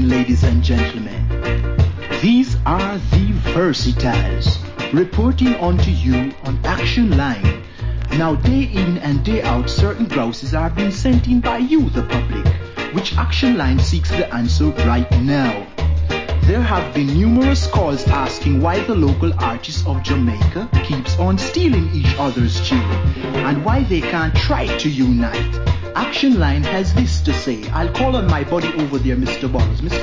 evening, ladies and gentlemen. These are the Versatiles, reporting unto you on Action Line. Now, day in and day out, certain grouses are being sent in by you, the public, which Action Line seeks the answer right now. There have been numerous calls asking why the local artists of Jamaica keeps on stealing each other's tune and why they can't try to unite. Action Line has this to say. I'll call on my buddy over there, Mr. Balls. Mr.